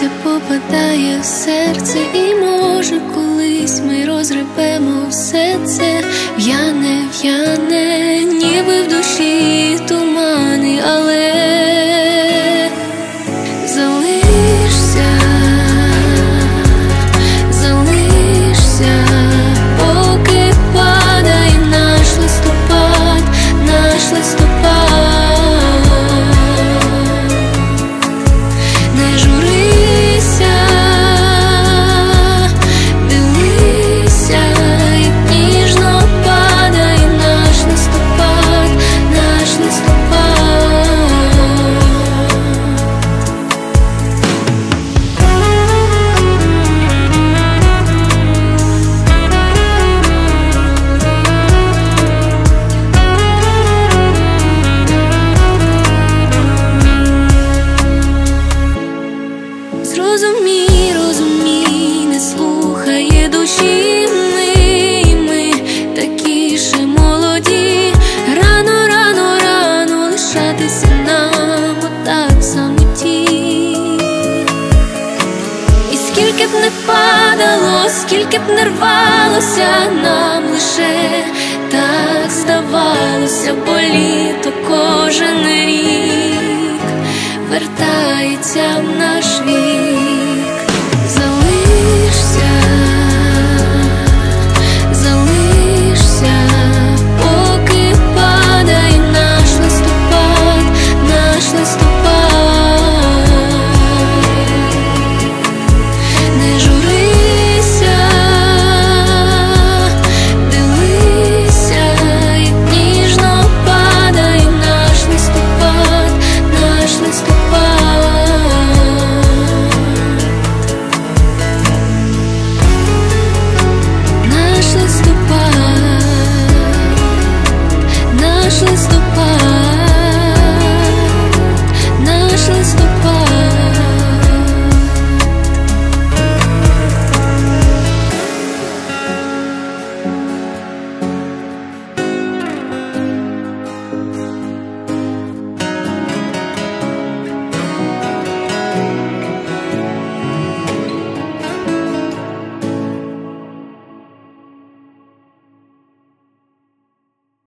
щастя попадає в серце, і може колись ми розгребемо все це. В'яне, ніби в душі тумани, але залишся, поки падає наш листопад. Не журися, дивися, як ніжно падає наш листопад. Розумій, не слухає душі. Ми такі ще молоді. Рано лишатися нам отак в самоті. І скільки б не падало, скільки б не рвалося, нам лише так здавалося, бо літо кожен рік вертається в нас.